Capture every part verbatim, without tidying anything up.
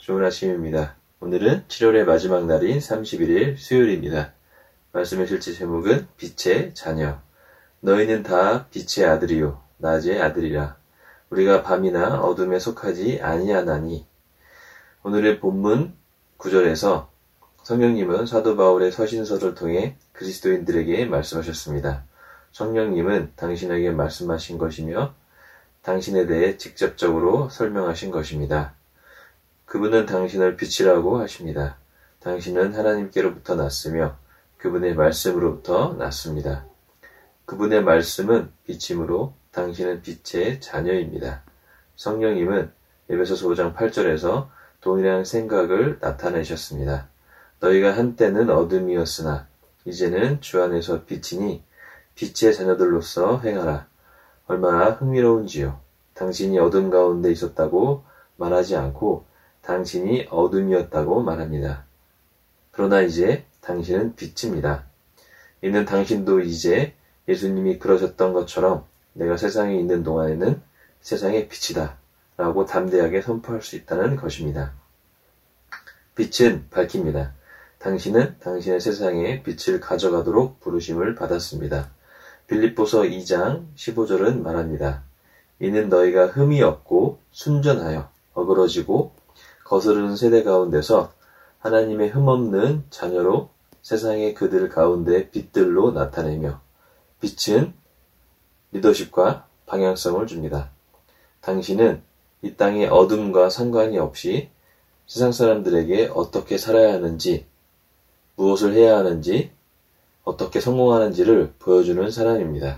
좋은 아침입니다. 오늘은 칠월의 마지막 날인 삼십일 일 수요일입니다. 말씀의 실제 제목은 빛의 자녀. 너희는 다 빛의 아들이요 낮의 아들이라. 우리가 밤이나 어둠에 속하지 아니하나니. 오늘의 본문 구 절에서 성령님은 사도 바울의 서신서를 통해 그리스도인들에게 말씀하셨습니다. 성령님은 당신에게 말씀하신 것이며 당신에 대해 직접적으로 설명하신 것입니다. 그분은 당신을 빛이라고 하십니다. 당신은 하나님께로부터 났으며 그분의 말씀으로부터 났습니다. 그분의 말씀은 빛이므로 당신은 빛의 자녀입니다. 성령님은 에베소서 오 장 팔 절에서 동일한 생각을 나타내셨습니다. 너희가 한때는 어둠이었으나 이제는 주 안에서 빛이니 빛의 자녀들로서 행하라. 얼마나 흥미로운지요. 당신이 어둠 가운데 있었다고 말하지 않고 당신이 어둠이었다고 말합니다. 그러나 이제 당신은 빛입니다. 이는 당신도 이제 예수님이 그러셨던 것처럼 내가 세상에 있는 동안에는 세상의 빛이다 라고 담대하게 선포할 수 있다는 것입니다. 빛은 밝힙니다. 당신은 당신의 세상에 빛을 가져가도록 부르심을 받았습니다. 빌립보서 이 장 십오 절은 말합니다. 이는 너희가 흠이 없고 순전하여 어그러지고 거스르는 세대 가운데서 하나님의 흠없는 자녀로 세상의 그들 가운데 빛들로 나타내며 빛은 리더십과 방향성을 줍니다. 당신은 이 땅의 어둠과 상관이 없이 세상 사람들에게 어떻게 살아야 하는지, 무엇을 해야 하는지, 어떻게 성공하는지를 보여주는 사람입니다.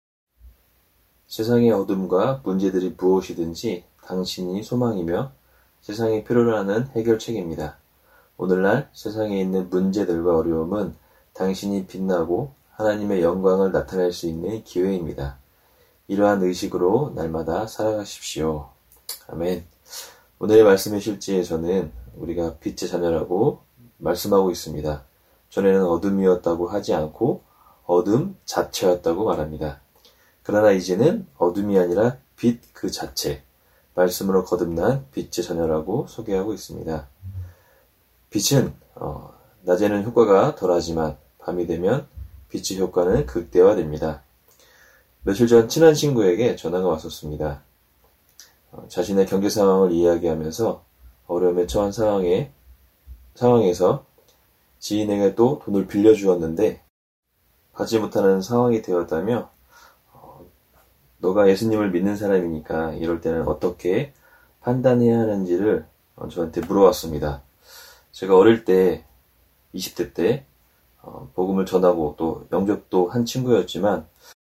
세상의 어둠과 문제들이 무엇이든지 당신이 소망이며 세상이 필요로 하는 해결책입니다. 오늘날 세상에 있는 문제들과 어려움은 당신이 빛나고 하나님의 영광을 나타낼 수 있는 기회입니다. 이러한 의식으로 날마다 살아가십시오. 아멘. 오늘의 말씀의 실지에서는 우리가 빛의 자녀라고 말씀하고 있습니다. 전에는 어둠이었다고 하지 않고 어둠 자체였다고 말합니다. 그러나 이제는 어둠이 아니라 빛 그 자체, 말씀으로 거듭난 빛의 자녀라고 소개하고 있습니다. 빛은 어, 낮에는 효과가 덜하지만 밤이 되면 빛의 효과는 극대화됩니다. 며칠 전 친한 친구에게 전화가 왔었습니다. 어, 자신의 경제 상황을 이야기하면서 어려움에 처한 상황에, 상황에서 지인에게 또 돈을 빌려주었는데 받지 못하는 상황이 되었다며 어, 너가 예수님을 믿는 사람이니까 이럴 때는 어떻게 판단해야 하는지를 어, 저한테 물어왔습니다. 제가 어릴 때 이십 대 때 어, 복음을 전하고 또 영접도 한 친구였지만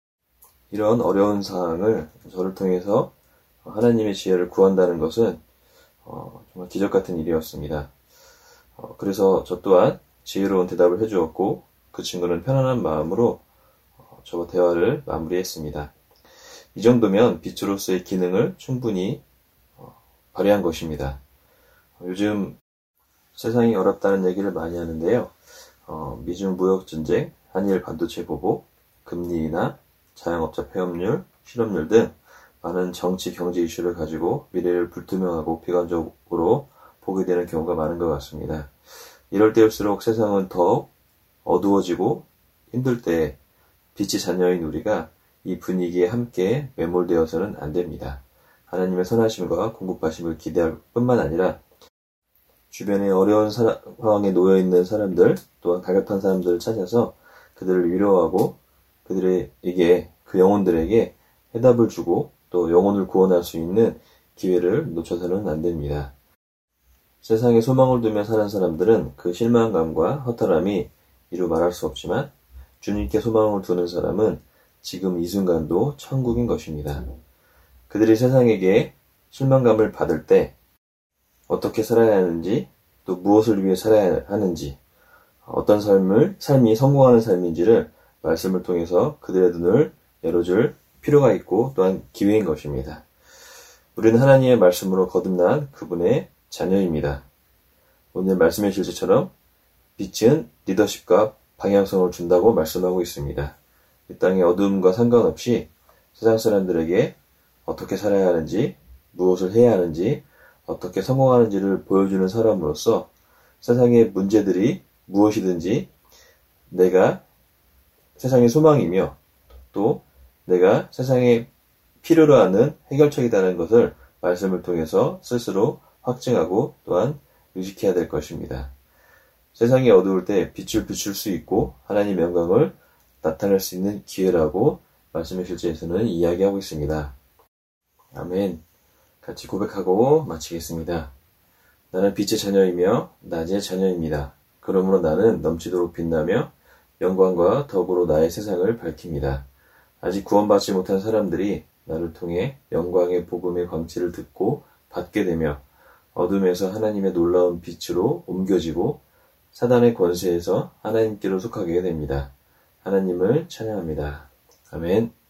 이런 어려운 상황을 저를 통해서 하나님의 지혜를 구한다는 것은 어, 정말 기적 같은 일이었습니다. 어, 그래서 저 또한 지혜로운 대답을 해주었고 그 친구는 편안한 마음으로 어, 저와 대화를 마무리했습니다. 이 정도면 빛으로서의 기능을 충분히 어, 발휘한 것입니다. 어, 요즘 세상이 어렵다는 얘기를 많이 하는데요. 어, 미중 무역 전쟁, 한일 반도체 보복, 금리 인하, 자영업자 폐업률, 실업률 등 많은 정치 경제 이슈를 가지고 미래를 불투명하고 비관적으로 보게 되는 경우가 많은 것 같습니다. 이럴 때일수록 세상은 더욱 어두워지고 힘들 때 빛의 자녀인 우리가 이 분위기에 함께 매몰되어서는 안 됩니다. 하나님의 선하심과 공급하심을 기대할 뿐만 아니라 주변에 어려운 상황에 놓여있는 사람들 또한 갈급한 사람들을 찾아서 그들을 위로하고 그들에게 그 영혼들에게 해답을 주고 또 영혼을 구원할 수 있는 기회를 놓쳐서는 안 됩니다. 세상에 소망을 두며 사는 사람들은 그 실망감과 허탈함이 이루 말할 수 없지만 주님께 소망을 두는 사람은 지금 이 순간도 천국인 것입니다. 그들이 세상에게 실망감을 받을 때 어떻게 살아야 하는지 또 무엇을 위해 살아야 하는지 어떤 삶을 삶이 성공하는 삶인지를 말씀을 통해서 그들의 눈을 열어줄 필요가 있고 또한 기회인 것입니다. 우리는 하나님의 말씀으로 거듭난 그분의 자녀입니다. 오늘 말씀의 실제처럼 빛은 리더십과 방향성을 준다고 말씀하고 있습니다. 이 땅의 어두움과 상관없이 세상 사람들에게 어떻게 살아야 하는지, 무엇을 해야 하는지, 어떻게 성공하는지를 보여주는 사람으로서 세상의 문제들이 무엇이든지 내가 세상의 소망이며 또 내가 세상에 필요로 하는 해결책이라는 것을 말씀을 통해서 스스로 확증하고 또한 의식해야 될 것입니다. 세상이 어두울 때 빛을 비출 수 있고 하나님의 영광을 나타낼 수 있는 기회라고 말씀의 실제에서는 이야기하고 있습니다. 아멘. 같이 고백하고 마치겠습니다. 나는 빛의 자녀이며 낮의 자녀입니다. 그러므로 나는 넘치도록 빛나며 영광과 덕으로 나의 세상을 밝힙니다. 아직 구원받지 못한 사람들이 나를 통해 영광의 복음의 광채를 듣고 받게 되며 어둠에서 하나님의 놀라운 빛으로 옮겨지고 사단의 권세에서 하나님께로 속하게 됩니다. 하나님을 찬양합니다. 아멘.